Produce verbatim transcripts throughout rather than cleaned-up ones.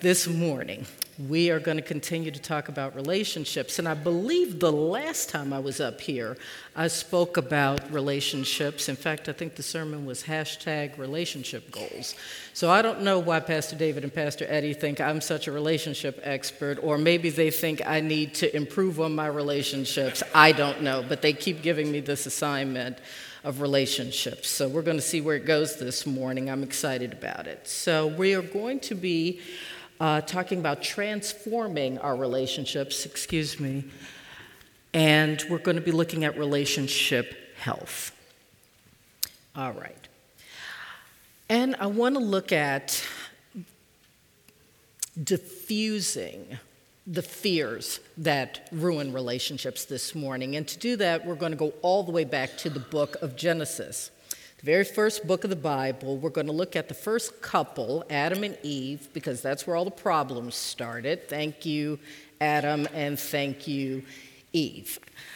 This morning, we are going to continue to talk about relationships. And I believe the last time I was up here, I spoke about relationships. In fact, I think the sermon was hashtag relationship goals. So I don't know why Pastor David and Pastor Eddie think I'm such a relationship expert, or maybe they think I need to improve on my relationships. I don't know, but they keep giving me this assignment of relationships. So we're going to see where it goes this morning. I'm excited about it. So we are going to be Uh, talking about transforming our relationships, excuse me, and we're going to be looking at relationship health. All right. And I want to look at diffusing the fears that ruin relationships this morning. And to do that, we're going to go all the way back to the book of Genesis. The very first book of the Bible. We're going to look at the first couple, Adam and Eve, because that's where all the problems started. Thank you, Adam, and thank you, Eve.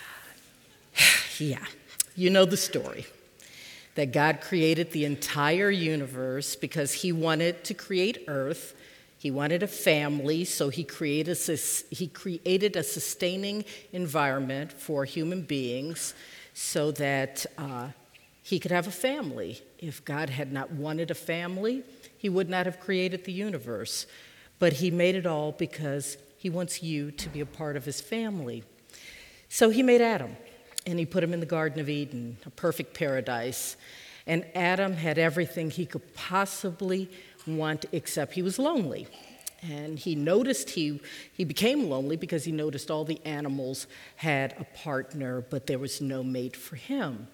Yeah, you know the story. That God created the entire universe because he wanted to create Earth. He wanted a family, so he created a, he created a sustaining environment for human beings so that uh, he could have a family. If God had not wanted a family, he would not have created the universe. But he made it all because he wants you to be a part of his family. So he made Adam, and he put him in the Garden of Eden, a perfect paradise. And Adam had everything he could possibly want, except he was lonely. And he noticed he, he became lonely because he noticed all the animals had a partner, but there was no mate for him.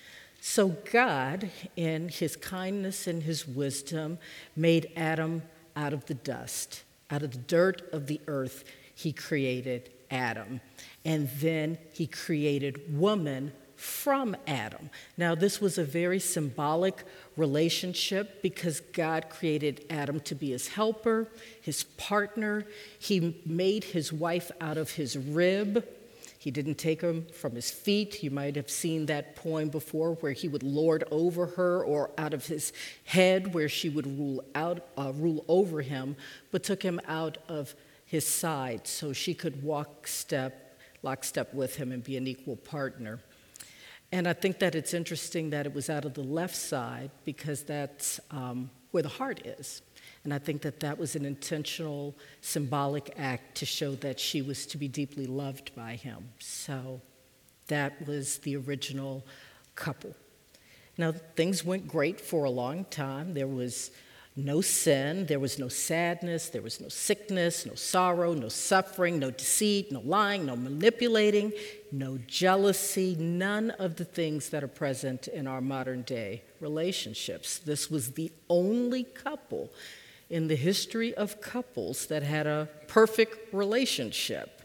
So God, in his kindness and his wisdom, made Adam out of the dust. Out of the dirt of the earth, he created Adam. And then he created woman from Adam. Now, this was a very symbolic relationship because God created Adam to be his helper, his partner. He made his wife out of his rib. He didn't take him from his feet. You might have seen that poem before where he would lord over her, or out of his head where she would rule out, uh, rule over him, but took him out of his side so she could walk step, lockstep with him and be an equal partner. And I think that it's interesting that it was out of the left side because that's um, where the heart is. And I think that that was an intentional, symbolic act to show that she was to be deeply loved by him. So that was the original couple. Now, things went great for a long time. There was no sin, there was no sadness, there was no sickness, no sorrow, no suffering, no deceit, no lying, no manipulating, no jealousy, none of the things that are present in our modern day relationships. This was the only couple in the history of couples that had a perfect relationship.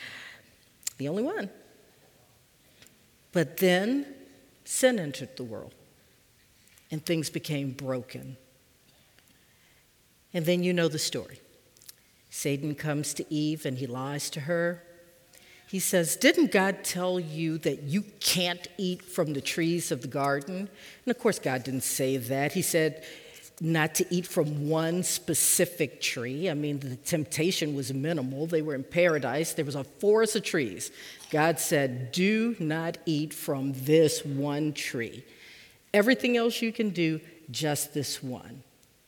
The only one. But then sin entered the world, and things became broken. And then you know the story. Satan comes to Eve, and he lies to her. He says, "Didn't God tell you that you can't eat from the trees of the garden?" And of course, God didn't say that. He said, not to eat from one specific tree. I mean, the temptation was minimal. They were in paradise. There was a forest of trees. God said, do not eat from this one tree. Everything else you can do, just this one.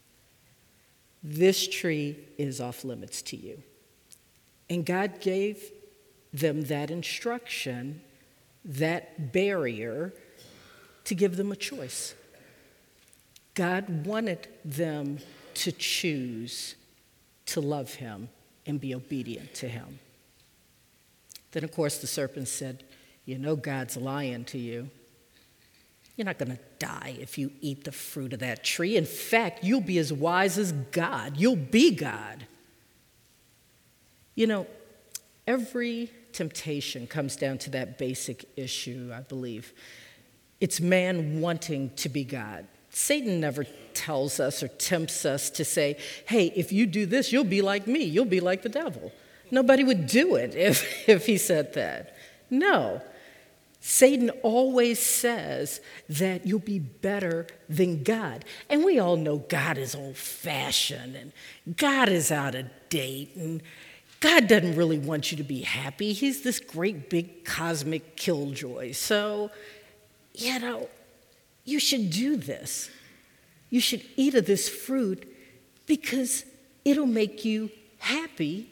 This tree is off limits to you. And God gave them that instruction, that barrier, to give them a choice. God wanted them to choose to love him and be obedient to him. Then, of course, the serpent said, you know God's lying to you. You're not going to die if you eat the fruit of that tree. In fact, you'll be as wise as God. You'll be God. You know, every temptation comes down to that basic issue, I believe. It's man wanting to be God. Satan never tells us or tempts us to say, hey, if you do this, you'll be like me. You'll be like the devil. Nobody would do it if, if he said that. No. Satan always says that you'll be better than God. And we all know God is old-fashioned and God is out of date and God doesn't really want you to be happy. He's this great big cosmic killjoy. So, you know, you should do this. You should eat of this fruit because it'll make you happy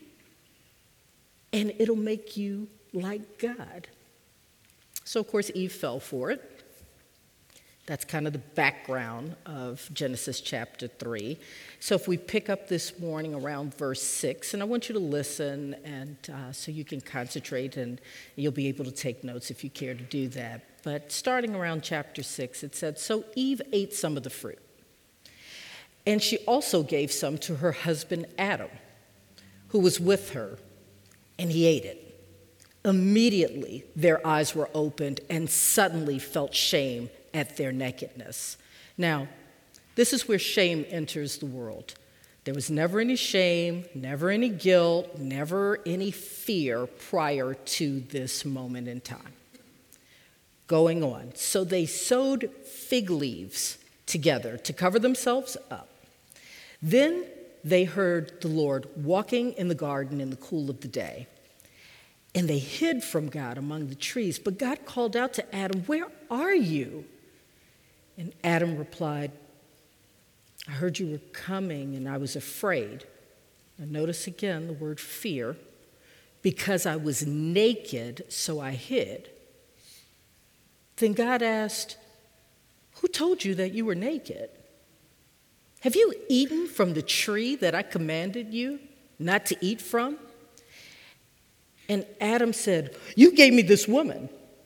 and it'll make you like God. So, of course, Eve fell for it. That's kind of the background of Genesis chapter three. So if we pick up this morning around verse six, and I want you to listen and uh, so you can concentrate and you'll be able to take notes if you care to do that. But starting around chapter six, it said, "So Eve ate some of the fruit, and she also gave some to her husband Adam, who was with her, and he ate it. Immediately their eyes were opened and suddenly felt shame at their nakedness." Now, this is where shame enters the world. There was never any shame, never any guilt, never any fear prior to this moment in time. Going on. "So they sewed fig leaves together to cover themselves up. Then they heard the Lord walking in the garden in the cool of the day. And they hid from God among the trees. But God called out to Adam, 'Where are you?' And Adam replied, 'I heard you were coming and I was afraid.'" Now notice again the word fear. "Because I was naked, so I hid." Then God asked, "Who told you that you were naked? Have you eaten from the tree that I commanded you not to eat from?" And Adam said, "You gave me this woman."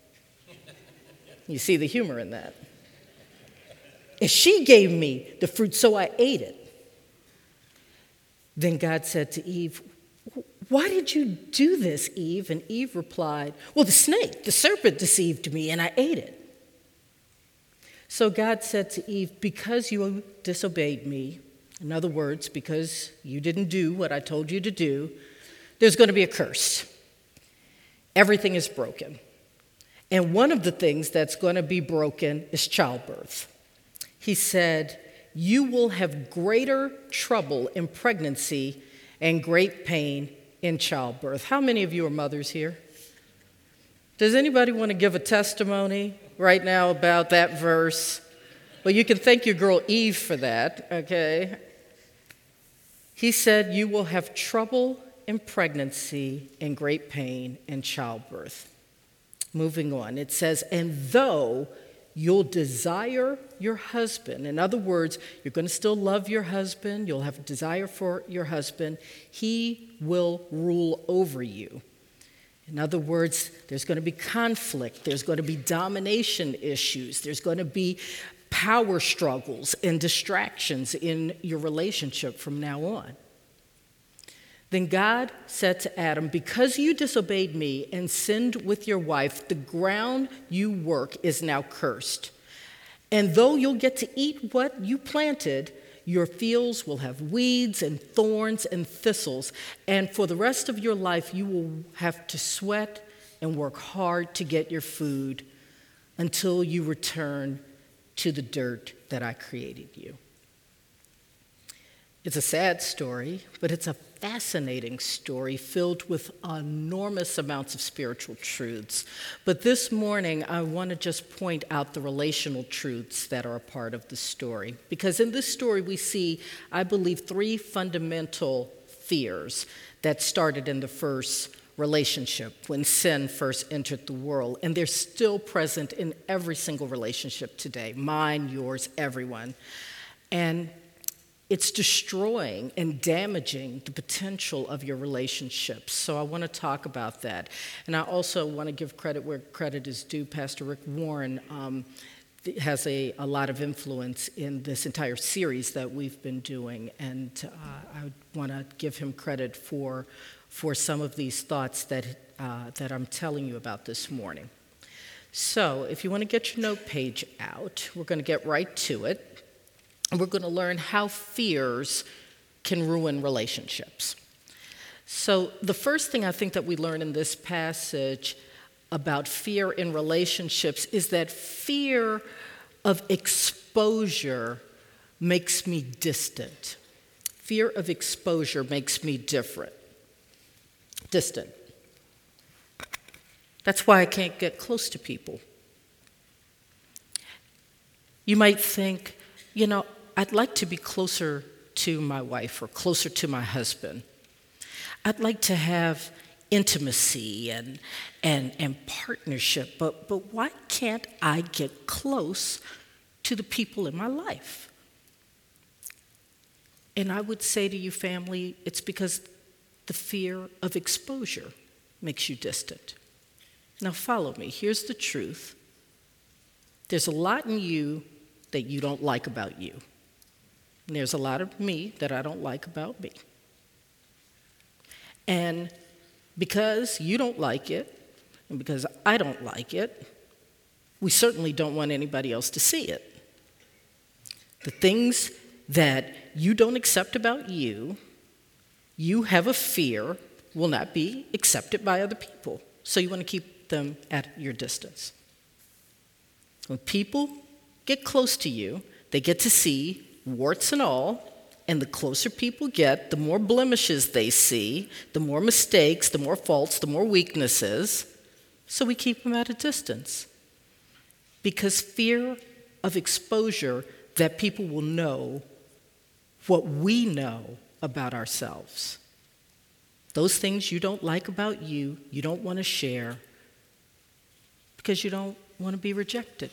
You see the humor in that. "And she gave me the fruit, so I ate it." Then God said to Eve, "Why did you do this, Eve?" And Eve replied, "Well, the snake, the serpent deceived me, and I ate it." So God said to Eve, "Because you disobeyed me," in other words, because you didn't do what I told you to do, "there's going to be a curse. Everything is broken. And one of the things that's going to be broken is childbirth." He said, "You will have greater trouble in pregnancy and great pain in childbirth." How many of you are mothers here? Does anybody want to give a testimony right now about that verse? Well, you can thank your girl Eve for that, okay? He said, "You will have trouble in pregnancy and great pain in childbirth." Moving on, it says, "And though you'll desire your husband," in other words, you're going to still love your husband, you'll have a desire for your husband, "he will rule over you." In other words, there's going to be conflict, there's going to be domination issues, there's going to be power struggles and distractions in your relationship from now on. Then God said to Adam, "Because you disobeyed me and sinned with your wife, the ground you work is now cursed. And though you'll get to eat what you planted, your fields will have weeds and thorns and thistles, and for the rest of your life you will have to sweat and work hard to get your food until you return to the dirt that I created you." It's a sad story, but it's a fascinating story filled with enormous amounts of spiritual truths. But this morning, I want to just point out the relational truths that are a part of the story. Because in this story, we see, I believe, three fundamental fears that started in the first relationship when sin first entered the world. And they're still present in every single relationship today, mine, yours, everyone. And it's destroying and damaging the potential of your relationships. So I want to talk about that. And I also want to give credit where credit is due. Pastor Rick Warren um, has a, a lot of influence in this entire series that we've been doing. And uh, I want to give him credit for, for some of these thoughts that, uh, that I'm telling you about this morning. So if you want to get your note page out, we're going to get right to it. And we're going to learn how fears can ruin relationships. So the first thing I think that we learn in this passage about fear in relationships is that fear of exposure makes me distant. Fear of exposure makes me different, distant. That's why I can't get close to people. You might think, you know, I'd like to be closer to my wife or closer to my husband. I'd like to have intimacy and, and, and partnership, but, but why can't I get close to the people in my life? And I would say to you, family, it's because the fear of exposure makes you distant. Now follow me. Here's the truth. There's a lot in you that you don't like about you. And there's a lot of me that I don't like about me. And because you don't like it, and because I don't like it, we certainly don't want anybody else to see it. The things that you don't accept about you, you have a fear will not be accepted by other people. So you want to keep them at your distance. When people get close to you, they get to see warts and all, and the closer people get, the more blemishes they see, the more mistakes, the more faults, the more weaknesses. So we keep them at a distance. Because fear of exposure that people will know what we know about ourselves. Those things you don't like about you, you don't want to share because you don't want to be rejected.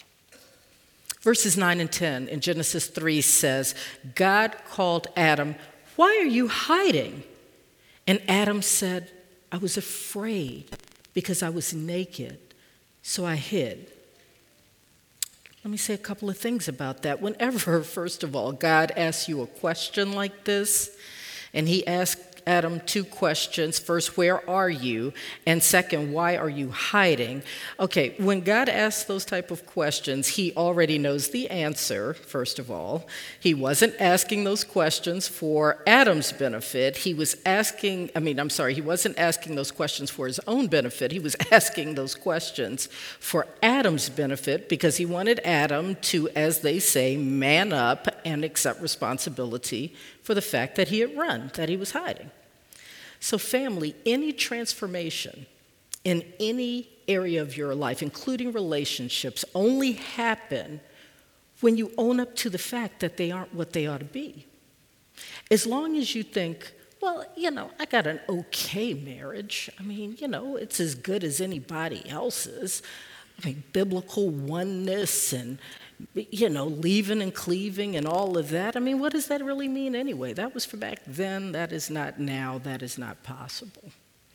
Verses nine and ten in Genesis three says, God called Adam, "Why are you hiding?" And Adam said, "I was afraid because I was naked, so I hid." Let me say a couple of things about that. Whenever, first of all, God asks you a question like this, and he asked Adam two questions. First, where are you? And second, why are you hiding? Okay, when God asks those type of questions, he already knows the answer, first of all. He wasn't asking those questions for Adam's benefit. He was asking, I mean, I'm sorry, he wasn't asking those questions for his own benefit. He was asking those questions for Adam's benefit because he wanted Adam to, as they say, man up and accept responsibility for the fact that he had run, that he was hiding. So family, any transformation in any area of your life, including relationships, only happen when you own up to the fact that they aren't what they ought to be. As long as you think, well, you know, I got an okay marriage. I mean, you know, it's as good as anybody else's. I mean, biblical oneness and, you know, leaving and cleaving and all of that. I mean, what does that really mean anyway? That was for back then. That is not now. That is not possible.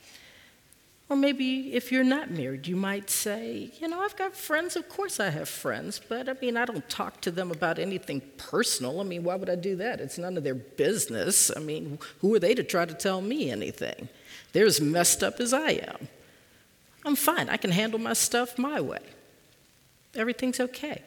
Or maybe if you're not married, you might say, you know, I've got friends. Of course I have friends. But, I mean, I don't talk to them about anything personal. I mean, why would I do that? It's none of their business. I mean, who are they to try to tell me anything? They're as messed up as I am. I'm fine. I can handle my stuff my way. Everything's okay.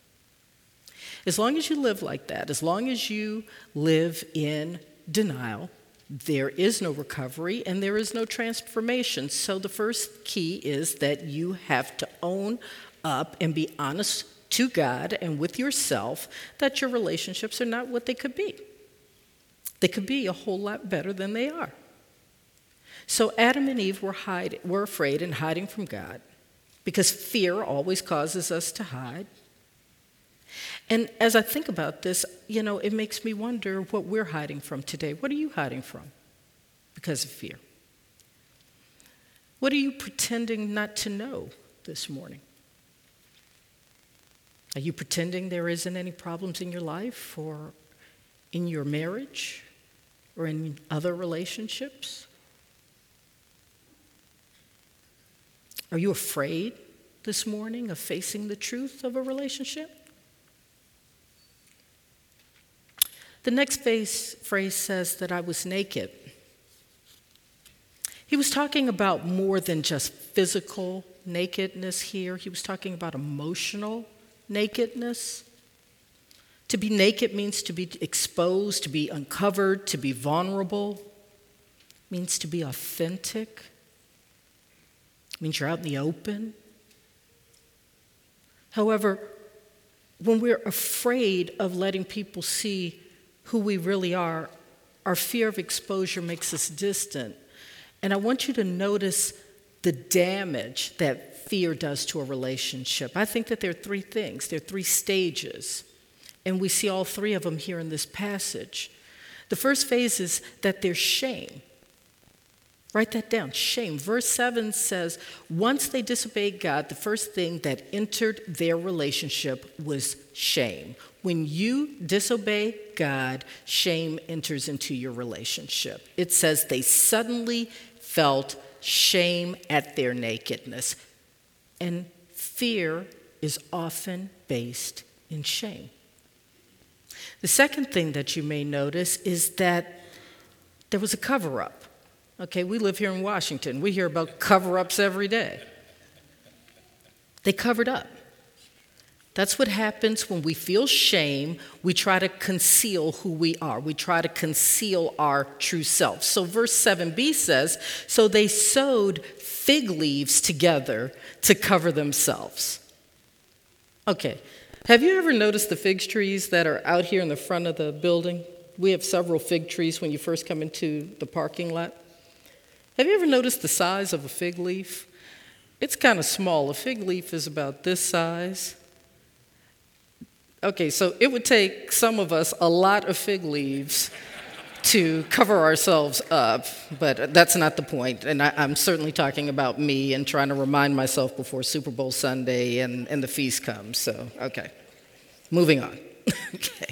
As long as you live like that, as long as you live in denial, there is no recovery and there is no transformation. So the first key is that you have to own up and be honest to God and with yourself that your relationships are not what they could be. They could be a whole lot better than they are. So Adam and Eve were, hide, were afraid and hiding from God because fear always causes us to hide. And as I think about this, you know, it makes me wonder what we're hiding from today. What are you hiding from because of fear? What are you pretending not to know this morning? Are you pretending there isn't any problems in your life or in your marriage or in other relationships? Are you afraid this morning of facing the truth of a relationship? The next phrase, phrase says that I was naked. He was talking about more than just physical nakedness here. He was talking about emotional nakedness. To be naked means to be exposed, to be uncovered, to be vulnerable. It means to be authentic. It means you're out in the open. However, when we're afraid of letting people see who we really are, our fear of exposure makes us distant. And I want you to notice the damage that fear does to a relationship. I think that there are three things. There are three stages. And we see all three of them here in this passage. The first phase is that there's shame. Write that down, shame. Verse seven says, once they disobeyed God, the first thing that entered their relationship was shame. When you disobey God, shame enters into your relationship. It says they suddenly felt shame at their nakedness. And fear is often based in shame. The second thing that you may notice is that there was a cover-up. Okay, we live here in Washington. We hear about cover-ups every day. They covered up. That's what happens when we feel shame. We try to conceal who we are. We try to conceal our true self. So verse seven b says, so they sewed fig leaves together to cover themselves. Okay, have you ever noticed the fig trees that are out here in the front of the building? We have several fig trees when you first come into the parking lot. Have you ever noticed the size of a fig leaf? It's kind of small. A fig leaf is about this size. Okay, so it would take some of us a lot of fig leaves to cover ourselves up, but that's not the point. And I, I'm certainly talking about me and trying to remind myself before Super Bowl Sunday and, and the feast comes. So, okay, moving on. Okay.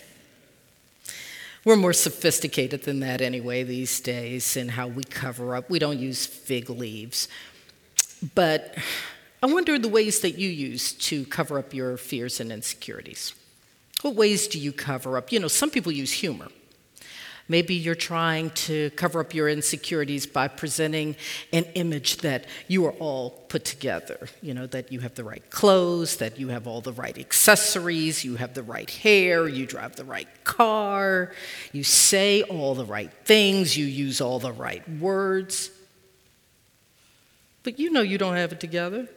We're more sophisticated than that anyway these days in how we cover up. We don't use fig leaves. But I wonder the ways that you use to cover up your fears and insecurities. What ways do you cover up? You know, some people use humor. Maybe you're trying to cover up your insecurities by presenting an image that you are all put together. You know, that you have the right clothes, that you have all the right accessories, you have the right hair, you drive the right car, you say all the right things, you use all the right words. But you know you don't have it together.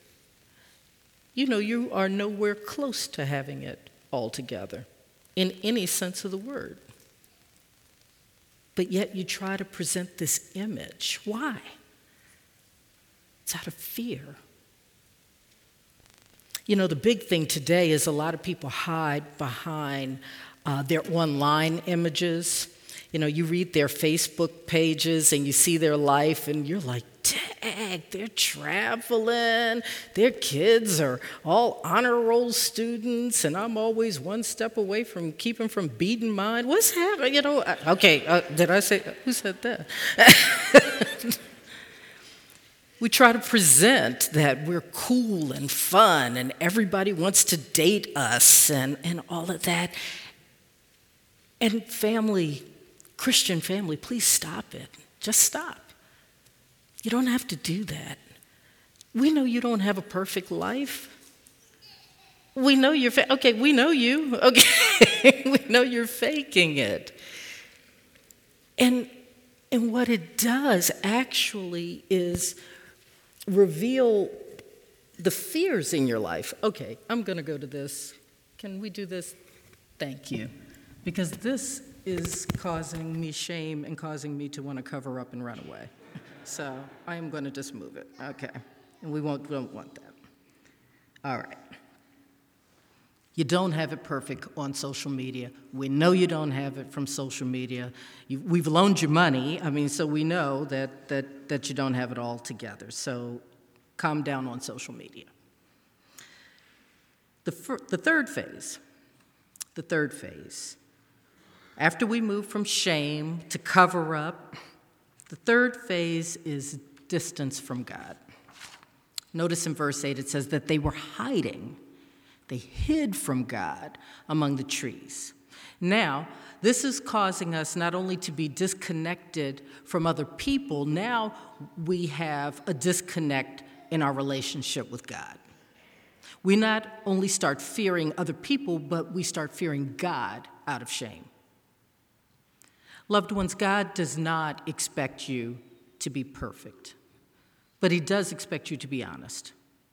You know you are nowhere close to having it all together in any sense of the word. But yet you try to present this image. Why? It's out of fear. You know, the big thing today is a lot of people hide behind uh, their online images. You know, you read their Facebook pages and you see their life and you're like, dang, they're traveling, their kids are all honor roll students, and I'm always one step away from keeping from beating mine. What's happening? You know, okay, uh, did I say, who said that? We try to present that we're cool and fun and everybody wants to date us and, and all of that. And family, Christian family, please stop it. Just stop. You don't have to do that. We know you don't have a perfect life. We know you're, fa- okay, we know you. Okay, we know you're faking it. And, and what it does actually is reveal the fears in your life. Okay, I'm going to go to this. Can we do this? Thank you. Because this is causing me shame and causing me to want to cover up and run away. So I am going to just move it. Okay. And we won't, don't want that. All right. You don't have it perfect on social media. We know you don't have it from social media. You, we've loaned you money. I mean, so we know that, that, that you don't have it all together. So calm down on social media. The, fir- the third phase, the third phase, after we move from shame to cover up, the third phase is distance from God. Notice in verse eight it says that they were hiding. They hid from God among the trees. Now, this is causing us not only to be disconnected from other people, now we have a disconnect in our relationship with God. We not only start fearing other people, but we start fearing God out of shame. Loved ones, God does not expect you to be perfect, but but he does expect you to be honest.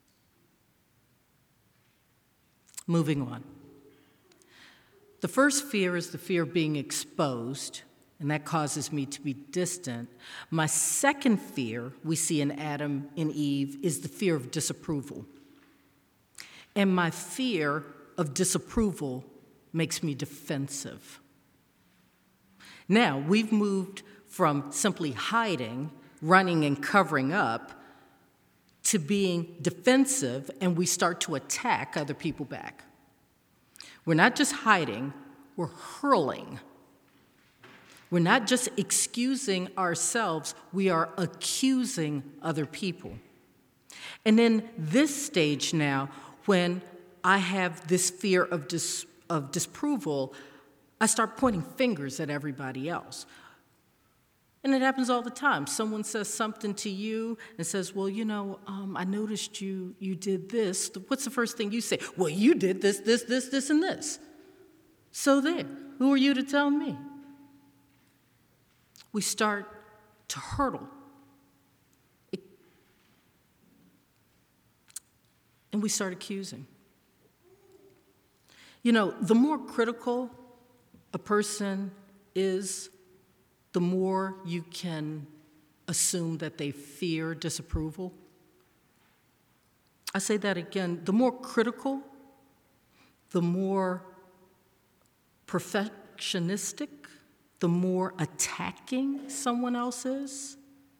Moving on. The first fear is the fear of being exposed, and that causes me to be distant. My second fear we see in Adam and Eve is the fear of disapproval. And my fear of disapproval makes me defensive. Now, we've moved from simply hiding, running and covering up, to being defensive, and we start to attack other people back. We're not just hiding, we're hurling. We're not just excusing ourselves, we are accusing other people. And then this stage now, when I have this fear of dis- of disapproval, I start pointing fingers at everybody else. And it happens all the time. Someone says something to you and says, well, you know, um, I noticed you you did this. What's the first thing you say? Well, you did this, this, this, this, and this. So there, who are you to tell me? We start to hurdle. It, and we start accusing. You know, the more critical a person is, the more you can assume that they fear disapproval. I say that again, the more critical, the more perfectionistic, the more attacking someone else is,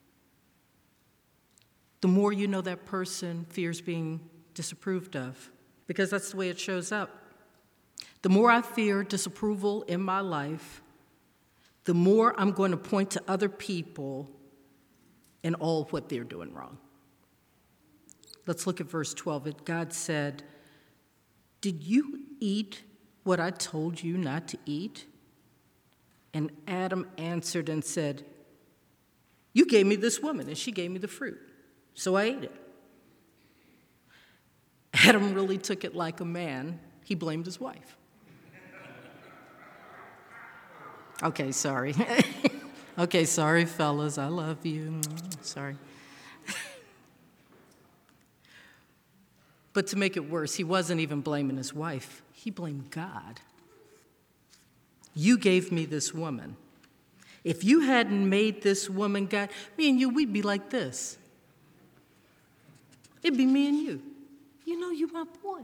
the more you know that person fears being disapproved of, because that's the way it shows up. The more I fear disapproval in my life, the more I'm going to point to other people and all what they're doing wrong. Let's look at verse twelve. God said, did you eat what I told you not to eat? And Adam answered and said, you gave me this woman, and she gave me the fruit, so I ate it. Adam really took it like a man. He blamed his wife. Okay, sorry. Okay, sorry, fellas. I love you. Sorry. But to make it worse, he wasn't even blaming his wife. He blamed God. You gave me this woman. If you hadn't made this woman, God, me and you, we'd be like this. It'd be me and you. You know, you my boy.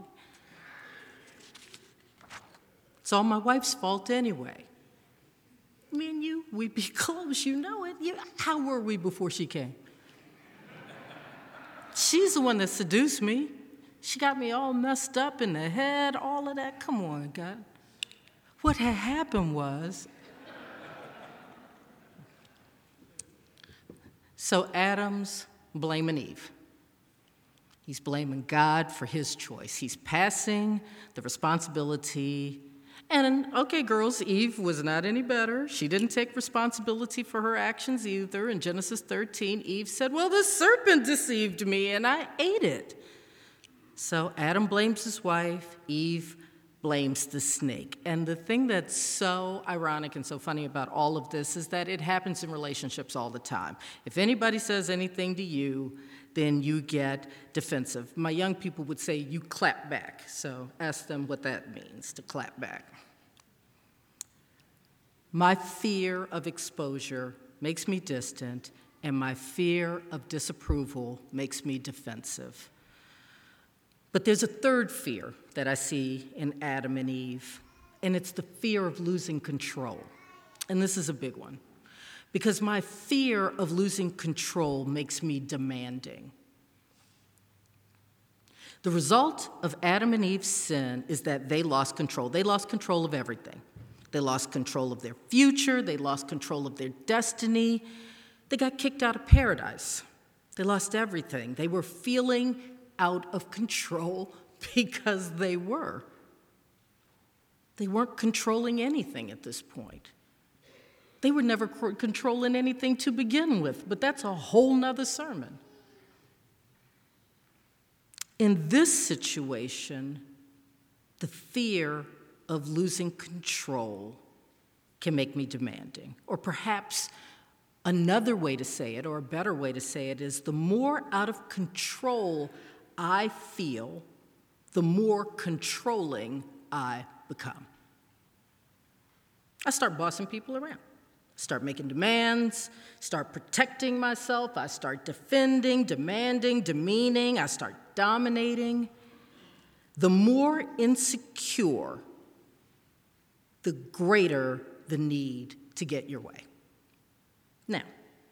It's all my wife's fault anyway. Me and you, we'd be close, you know it. You, how were we before she came? She's the one that seduced me. She got me all messed up in the head, all of that. Come on, God. What had happened was, so Adam's blaming Eve. He's blaming God for his choice. He's passing the responsibility. And, okay, girls, Eve was not any better. She didn't take responsibility for her actions either. In Genesis thirteen, Eve said, well, the serpent deceived me, and I ate it. So Adam blames his wife. Eve blames the snake. And the thing that's so ironic and so funny about all of this is that it happens in relationships all the time. If anybody says anything to you, then you get defensive. My young people would say you clap back. So ask them what that means, to clap back. My fear of exposure makes me distant, and my fear of disapproval makes me defensive. But there's a third fear that I see in Adam and Eve, and it's the fear of losing control. And this is a big one, because my fear of losing control makes me demanding. The result of Adam and Eve's sin is that they lost control. They lost control of everything. They lost control of their future. They lost control of their destiny. They got kicked out of paradise. They lost everything. They were feeling out of control because they were. They weren't controlling anything at this point. They were never controlling anything to begin with, but that's a whole nother sermon. In this situation, the fear of losing control can make me demanding. Or perhaps Another way to say it, or a better way to say it, is the more out of control I feel, the more controlling I become. I start bossing people around. Start making demands, start protecting myself, I start defending, demanding, demeaning, I start dominating. The more insecure, the greater the need to get your way. Now,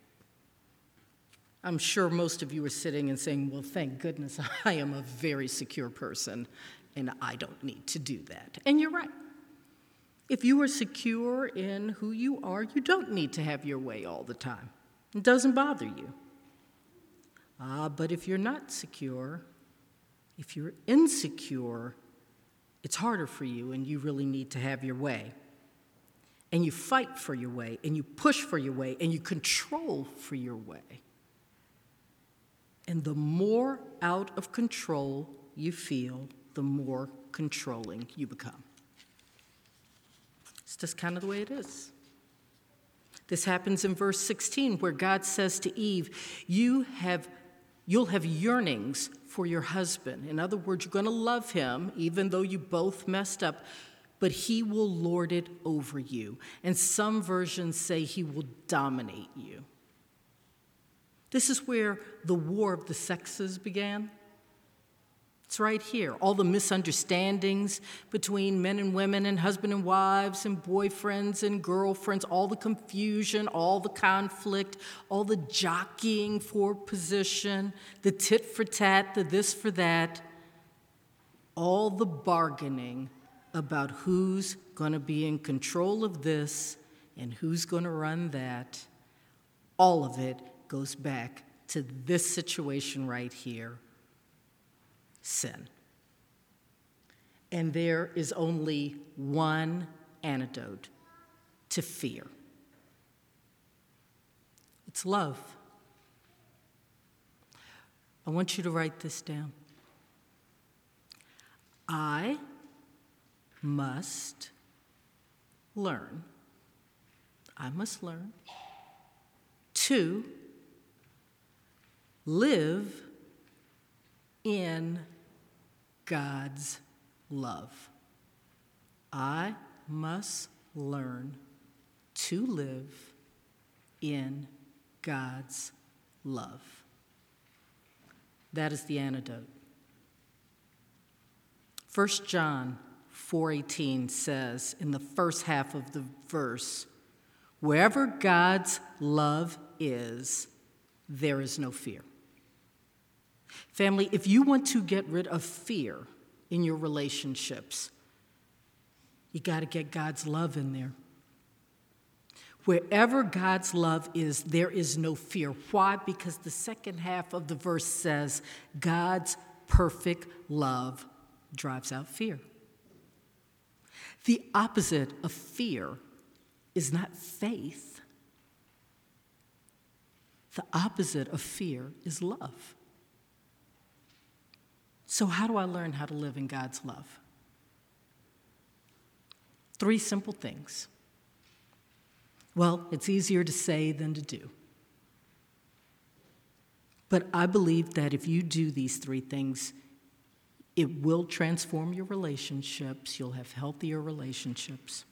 I'm sure most of you are sitting and saying, well, thank goodness I am a very secure person and I don't need to do that. And you're right. If you are secure in who you are, you don't need to have your way all the time. It doesn't bother you. Ah, but if you're not secure, if you're insecure, it's harder for you and you really need to have your way. And you fight for your way, and you push for your way, and you control for your way. And the more out of control you feel, the more controlling you become. It's just kind of the way it is. This happens in verse sixteen, where God says to Eve, you have, you'll have yearnings for your husband. In other words, you're going to love him, even though you both messed up, but he will lord it over you. And some versions say he will dominate you. This is where the war of the sexes began. It's right here. All the misunderstandings between men and women and husband and wives and boyfriends and girlfriends, all the confusion, all the conflict, all the jockeying for position, the tit for tat, the this for that, all the bargaining about who's going to be in control of this and who's going to run that. All of it goes back to this situation right here. Sin. And there is only one antidote to fear. It's love. I want you to write this down. I must learn, I must learn to live in God's love. I must learn to live in God's love. That is the antidote. First John four eighteen says in the first half of the verse, wherever God's love is, there is no fear. Family, if you want to get rid of fear in your relationships, you got to get God's love in there. Wherever God's love is, there is no fear. Why? Because the second half of the verse says, God's perfect love drives out fear. The opposite of fear is not faith. The opposite of fear is love. So how do I learn how to live in God's love? Three simple things. Well, it's easier to say than to do. But I believe that if you do these three things, it will transform your relationships. You'll have healthier relationships.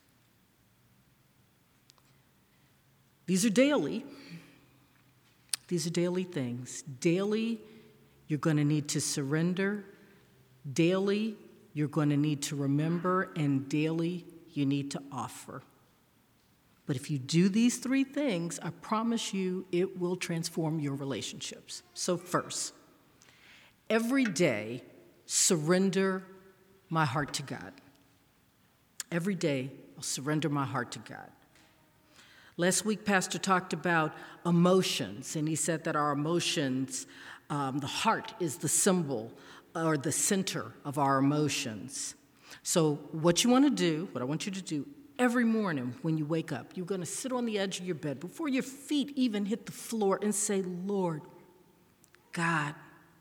These are daily. These are daily things. Daily, you're going to need to surrender. Daily, you're going to need to remember. And daily, you need to offer. But if you do these three things, I promise you it will transform your relationships. So first, every day, surrender my heart to God. Every day, I'll surrender my heart to God. Last week, Pastor talked about emotions, and he said that our emotions, um, the heart is the symbol or the center of our emotions. So what you want to do, what I want you to do every morning when you wake up, you're going to sit on the edge of your bed before your feet even hit the floor and say, Lord, God,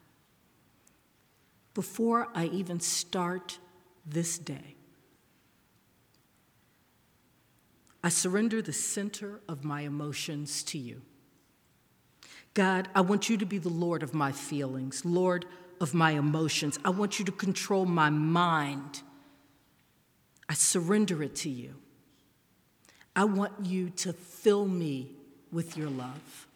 before I even start this day, I surrender the center of my emotions to you. God, I want you to be the Lord of my feelings, Lord of my emotions. I want you to control my mind. I surrender it to you. I want you to fill me with your love.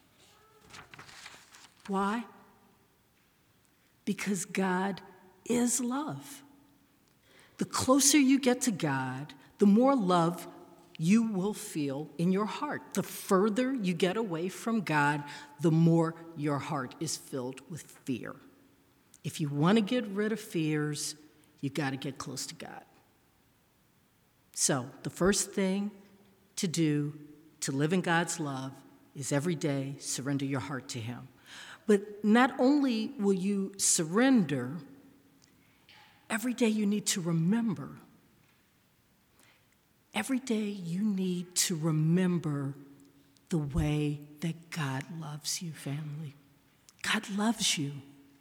Why? Because God is love. The closer you get to God, the more love you will feel in your heart. The further you get away from God, the more your heart is filled with fear. If you want to get rid of fears, you've got to get close to God. So the first thing to do to live in God's love is every day surrender your heart to him. But not only will you surrender, every day you need to remember. Every day you need to remember the way that God loves you, family. God loves you.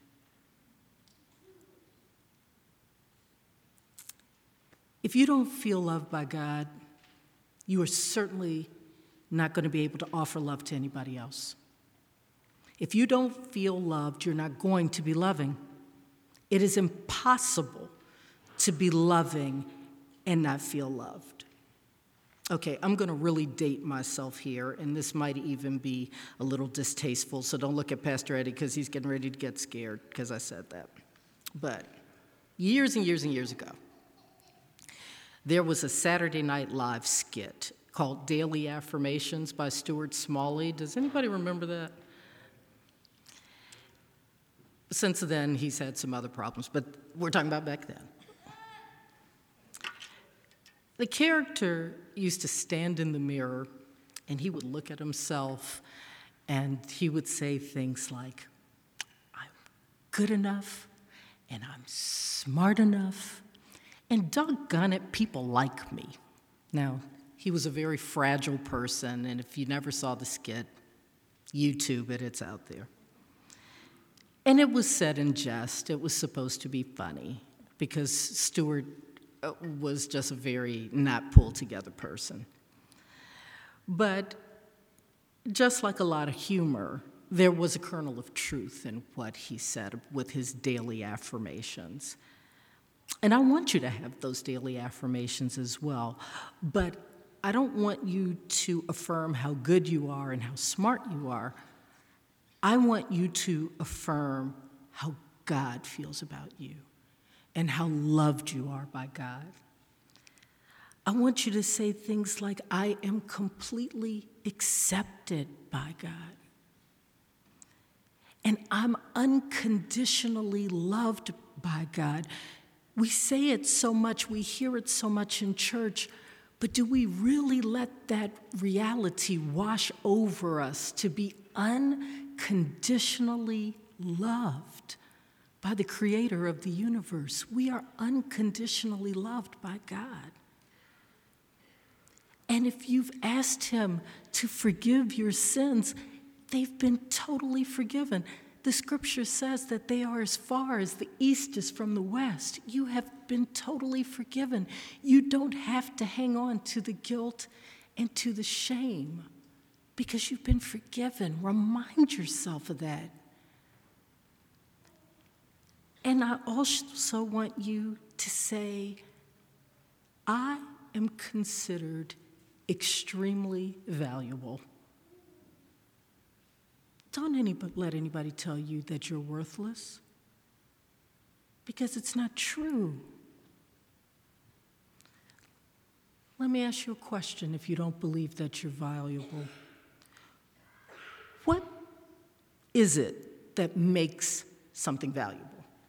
If you don't feel loved by God, you are certainly not going to be able to offer love to anybody else. If you don't feel loved, you're not going to be loving. It is impossible to be loving and not feel loved. Okay, I'm going to really date myself here, and this might even be a little distasteful, so don't look at Pastor Eddie because he's getting ready to get scared because I said that. But years and years and years ago, there was a Saturday Night Live skit called Daily Affirmations by Stuart Smalley. Does anybody remember that? Since then, he's had some other problems, but we're talking about back then. The character used to stand in the mirror, and he would look at himself, and he would say things like, I'm good enough, and I'm smart enough, and doggone it, people like me. Now, he was a very fragile person, and if you never saw the skit, YouTube it, it's out there. And it was said in jest. It was supposed to be funny, because Stuart was just a very not pulled together person. But just like a lot of humor, there was a kernel of truth in what he said with his daily affirmations. And I want you to have those daily affirmations as well. But I don't want you to affirm how good you are and how smart you are. I want you to affirm how God feels about you and how loved you are by God. I want you to say things like, I am completely accepted by God. And I'm unconditionally loved by God. We say it so much, we hear it so much in church, but do we really let that reality wash over us to be unconditionally loved by the creator of the universe? We are unconditionally loved by God. And if you've asked him to forgive your sins, they've been totally forgiven. The scripture says that they are as far as the east is from the west. You have been totally forgiven. You don't have to hang on to the guilt and to the shame because you've been forgiven. Remind yourself of that. And I also want you to say, I am considered extremely valuable. Don't anybody, let anybody tell you that you're worthless, because it's not true. Let me ask you a question if you don't believe that you're valuable. What is it that makes something valuable?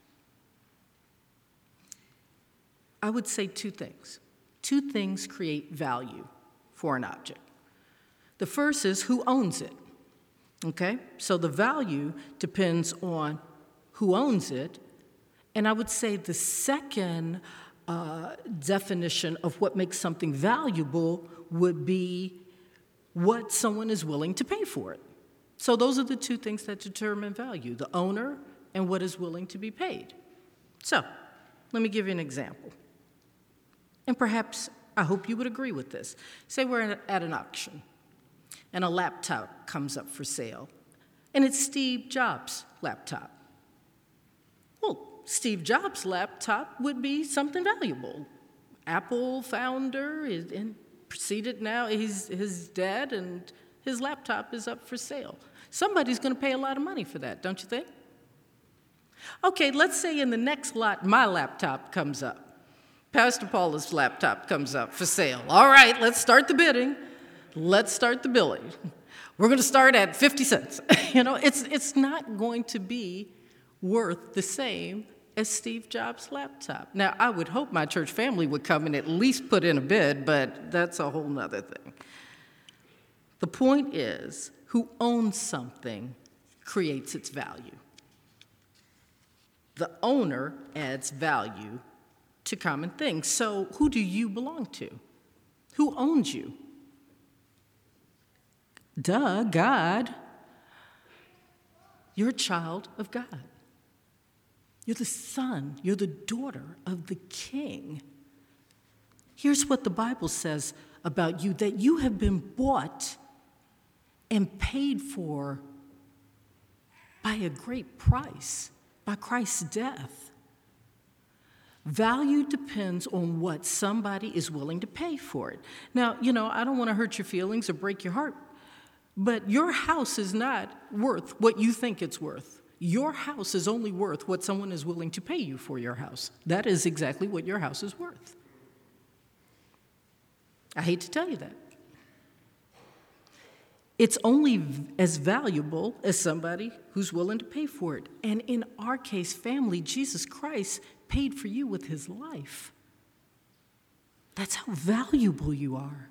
I would say two things. Two things create value for an object. The first is who owns it. Okay? So the value depends on who owns it. And I would say the second uh, definition of what makes something valuable would be what someone is willing to pay for it. So those are the two things that determine value, the owner and what is willing to be paid. So let me give you an example. And perhaps I hope you would agree with this. Say we're at an auction, and a laptop comes up for sale, and it's Steve Jobs' laptop. Well, Steve Jobs' laptop would be something valuable. Apple founder, and proceeded now, he's, he's dead, and his laptop is up for sale. Somebody's going to pay a lot of money for that, don't you think? Okay, let's say in the next lot, my laptop comes up. Pastor Paula's laptop comes up for sale. All right, let's start the bidding. Let's start the billing. We're going to start at fifty cents. You know, it's, it's not going to be worth the same as Steve Jobs' laptop. Now, I would hope my church family would come and at least put in a bid, but that's a whole nother thing. The point is, who owns something creates its value. The owner adds value to common things. So who do you belong to? Who owns you? Duh, God. You're a child of God. You're the son, you're the daughter of the King. Here's what the Bible says about you, that you have been bought and paid for by a great price, by Christ's death. Value depends on what somebody is willing to pay for it. Now, you know, I don't want to hurt your feelings or break your heart, but your house is not worth what you think it's worth. Your house is only worth what someone is willing to pay you for your house. That is exactly what your house is worth. I hate to tell you that. It's only as valuable as somebody who's willing to pay for it. And in our case, family, Jesus Christ paid for you with his life. That's how valuable you are.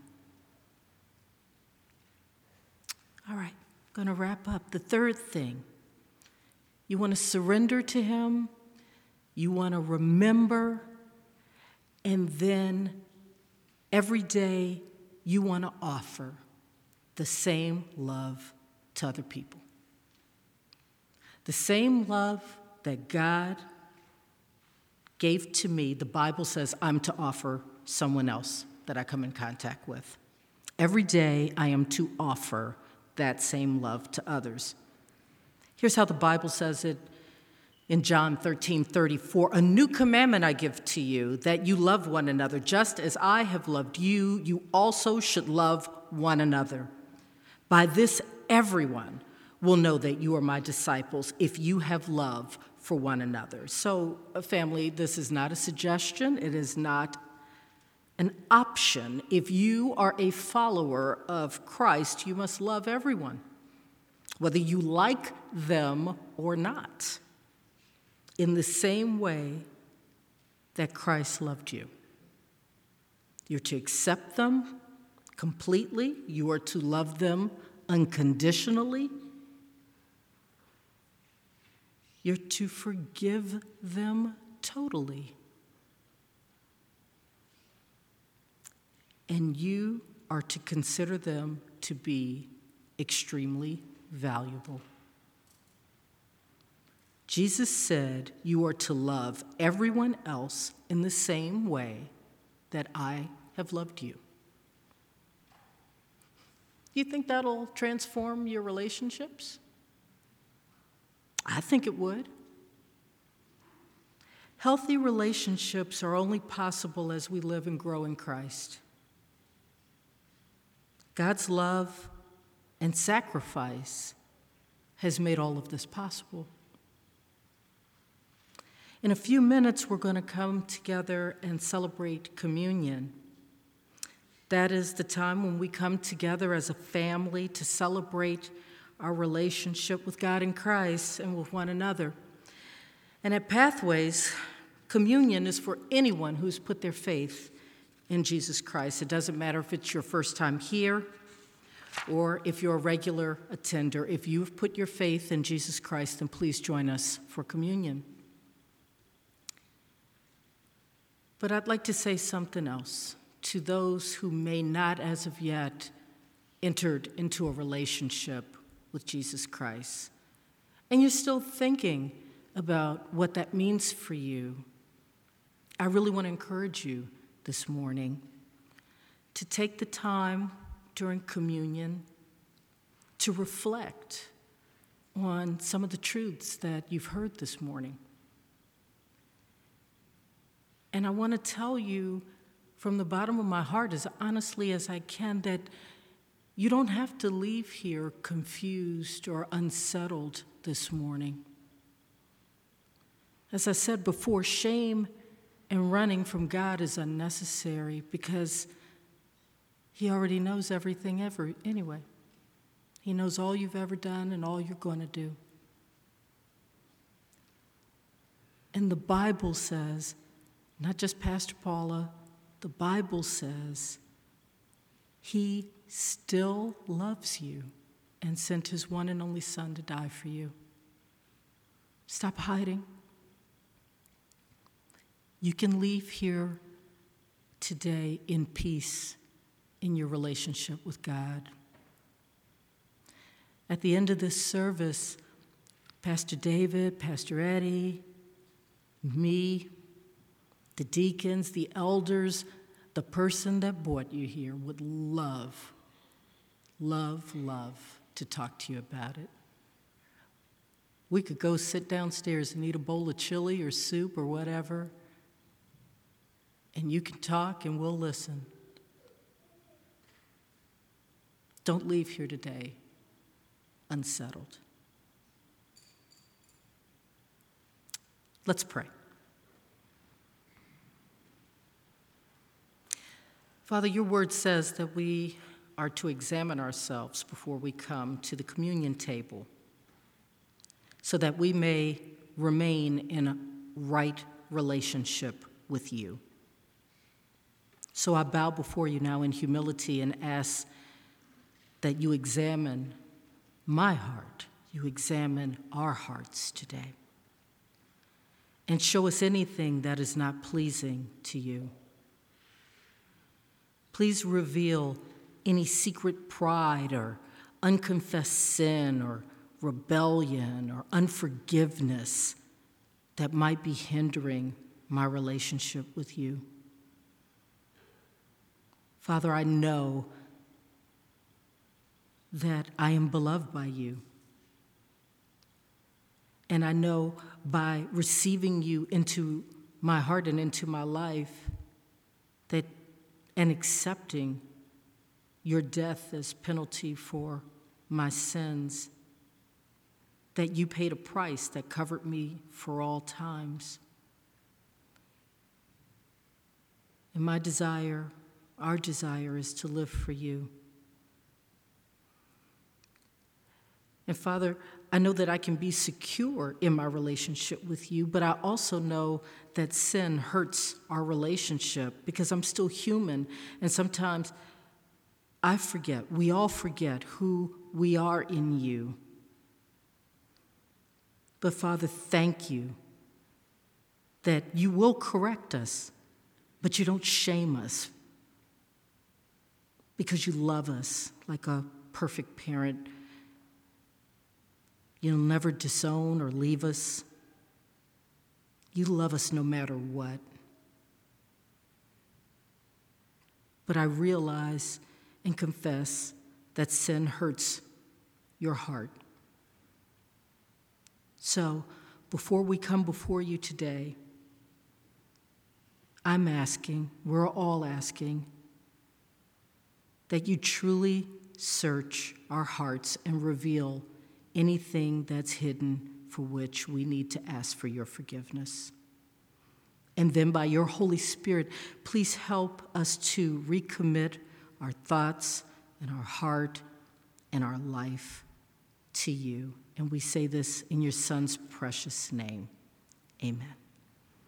All right, I'm going to wrap up. The third thing, you want to surrender to him, you want to remember, and then every day you want to offer the same love to other people. The same love that God gave to me, the Bible says I'm to offer someone else that I come in contact with. Every day I am to offer that same love to others. Here's how the Bible says it in John thirteen thirty-four. A new commandment I give to you, that you love one another. Just as I have loved you, you also should love one another. By this, everyone will know that you are my disciples if you have love for one another. So, family, this is not a suggestion. It is not an option. If you are a follower of Christ, you must love everyone, whether you like them or not, in the same way that Christ loved you. You're to accept them completely. You are to love them unconditionally. You're to forgive them totally. And you are to consider them to be extremely valuable. Jesus said you are to love everyone else in the same way that I have loved you. Do you think that'll transform your relationships? I think it would. Healthy relationships are only possible as we live and grow in Christ. God's love and sacrifice has made all of this possible. In a few minutes, we're going to come together and celebrate communion. That is the time when we come together as a family to celebrate our relationship with God in Christ and with one another. And at Pathways, communion is for anyone who's put their faith in Jesus Christ. It doesn't matter if it's your first time here or if you're a regular attender. If you've put your faith in Jesus Christ, then please join us for communion. But I'd like to say something else to those who may not, as of yet, entered into a relationship with Jesus Christ. And you're still thinking about what that means for you. I really want to encourage you this morning to take the time during communion to reflect on some of the truths that you've heard this morning. And I want to tell you from the bottom of my heart, as honestly as I can, that you don't have to leave here confused or unsettled this morning. As I said before, shame and running from God is unnecessary because He already knows everything ever anyway. He knows all you've ever done and all you're going to do. And the Bible says, not just Pastor Paula, the Bible says He still loves you and sent His one and only Son to die for you. Stop hiding. You can leave here today in peace in your relationship with God. At the end of this service, Pastor David, Pastor Eddie, me, the deacons, the elders, the person that brought you here would love, love, love to talk to you about it. We could go sit downstairs and eat a bowl of chili or soup or whatever, and you can talk and we'll listen. Don't leave here today unsettled. Let's pray. Father, your word says that we are to examine ourselves before we come to the communion table so that we may remain in a right relationship with you. So I bow before you now in humility and ask that you examine my heart, you examine our hearts today, and show us anything that is not pleasing to you. Please reveal any secret pride or unconfessed sin or rebellion or unforgiveness that might be hindering my relationship with you. Father, I know that I am beloved by you. And I know by receiving you into my heart and into my life that and accepting your death as penalty for my sins, that you paid a price that covered me for all times. And my desire, our desire, is to live for you. And Father, I know that I can be secure in my relationship with you, but I also know that sin hurts our relationship because I'm still human, and sometimes I forget, we all forget who we are in you. But Father, thank you that you will correct us, but you don't shame us because you love us like a perfect parent. You'll never disown or leave us. You love us no matter what. But I realize and confess that sin hurts your heart. So, before we come before you today, I'm asking, we're all asking, that you truly search our hearts and reveal anything that's hidden for which we need to ask for your forgiveness. And then by your Holy Spirit, please help us to recommit our thoughts and our heart and our life to you. And we say this in your Son's precious name. Amen.